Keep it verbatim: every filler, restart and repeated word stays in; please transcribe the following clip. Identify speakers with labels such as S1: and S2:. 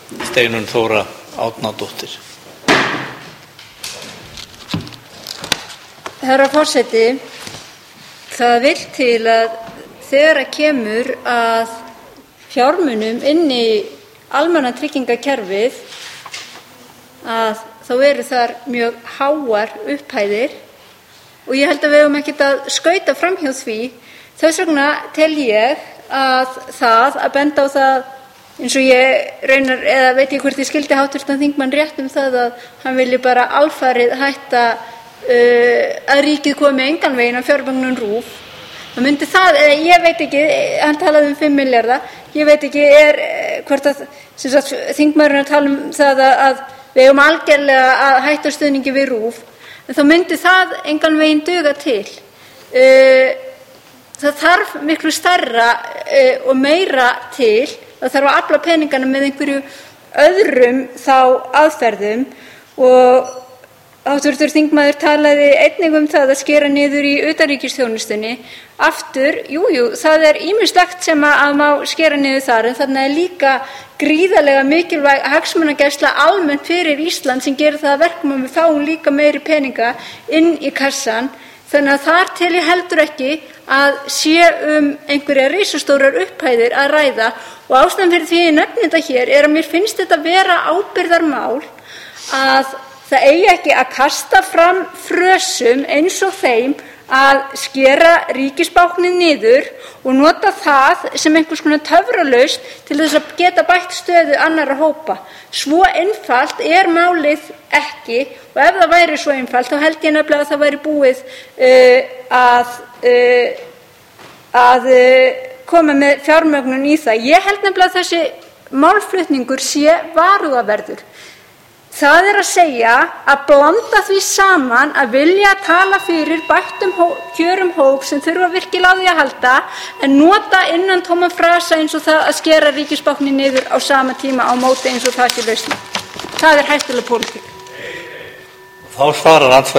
S1: Steinunn Þóra Árnadóttir.
S2: Herra forseti, það vill til að þegar að kemur að fjármunum inn í almannatryggingakerfið að þá eru þar mjög háar upphæðir og ég held að við höfum ekkert að skauta framhjá því. Þess vegna tel ég að það að benda á það, eins og ég raunar, eða veit ég hvort ég skildi háttvirtan þingmann rétt um það að hann vilji bara alfarið hætta uh, að ríkið komi engan veginn af fjármögnun RÚV. Það myndi það, eða ég veit ekki, hann talaði um fimm milljarða, ég veit ekki er hvort að sem sagt, þingmaðurinn að tala um það að, að við eigum algerlega að hætta stuðningi við RÚV, en þá myndi það engan veginn duga til. Uh, það þarf miklu stærra uh, og meira til, það þarf að afla peningana með einhverju öðrum þá aðferðum og háttvirtur þingmaður talaði einnig um það að skera niður í utanríkisþjónustunni. Aftur, jú, jú, það er ýmislegt sem að má skera niður þar, en þarna er líka gríðarlega mikilvæg hagsmunagæsla almennt fyrir Ísland sem gerir það að verkum að við fáum líka meiri peninga inn í kassan. Þannig að þar tel ég heldur ekki að sé um einhverja risastórar upphæðir að ræða og ástæðan fyrir því ég nefni þetta hér er að mér finnst þetta vera ábyrgðarmál að það eigi ekki að kasta fram frösum eins og þeim að skera ríkisbáknið niður og nota það sem einhvers konar töfralausn til þess að geta bætt stöðu annarra hópa. Svo einfalt er málið ekki og ef það væri svo einfalt þá held ég nefnilega að það væri búið uh, að, uh, að uh, koma með fjármögnun í það. Ég held nefnilega að þessi málflutningur sé varhugaverður. Það er að segja að blanda því saman að vilja tala fyrir bættum hó, kjörum hóp sem þurfa virkilega á því að halda en nota innan tóma frasa eins og það að skera ríkisbáknið niður á sama tíma á móti eins og það sé lausn. Það er hættuleg pólitík.
S1: Þá svarar